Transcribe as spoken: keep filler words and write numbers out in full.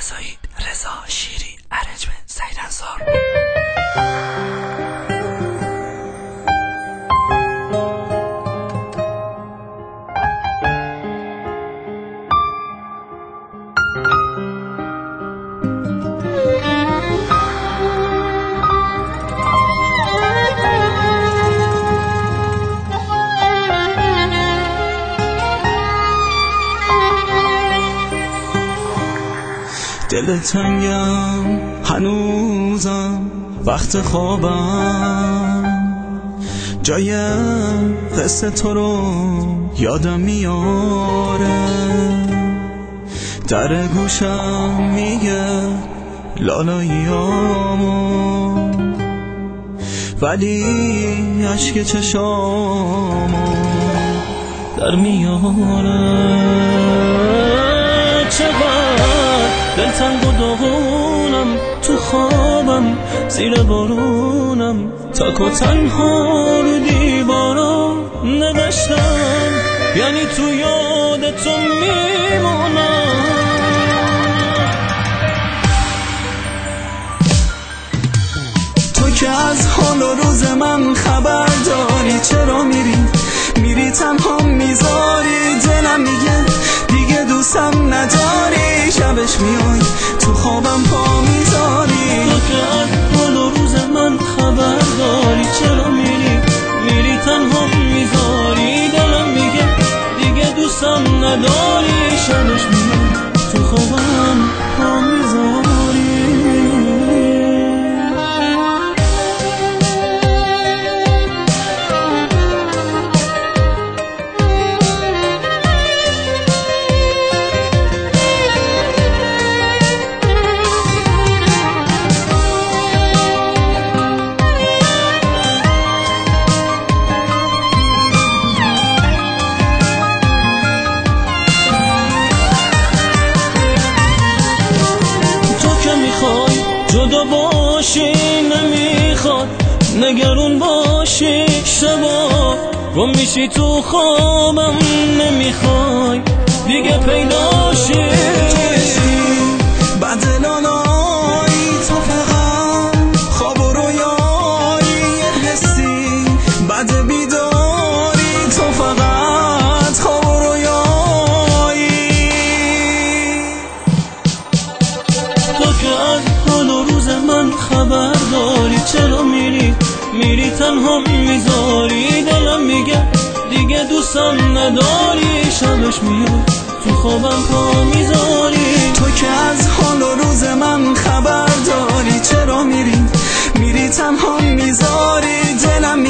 رضایی، رضا شیری، ارنجمنت سعید انصار. دل تنگم هنوزم وقت خوابم، جای قصه تو رو یادم میاره، در گوشم میگه لالاییامو، ولی عشق چشامو در میاره. چقدر دلتنگ و داغونم، تو خوابم زیر بارونم، تک و تنها رو دیوارا نوشتم، یعنی تو یاد تو میمونم. تو که از حال و روز من خبر داری، چرا میری میری تنها میذاری، دلم میگه دیگه دوستم نداری، شبش میای تو خوابم پا میذاری. تو که از حال و روز من خبر داری، چرا میری میری تنها میذاری، دلم میگه دیگه دوستم نداری، شبش میای تو خوابم پا میذاری. جدا باشی نمیخواد، نگرون باشی شبا گم میشی تو خوابم، نمیخوای دیگه پیداشی، بعد لالایی تو فقط خواب و رویایی حسی، بعد بیداری تو فقط خواب و رویایی. تو که از حال و روز من خبر داری، چرا میری میری تنها میذاری، دلم میگه دیگه دوستم نداری، شبش میای تو خوابم پا میذاری. تو که از حال و روز من خبر داری، چرا میری میری تنها میذاری، دلم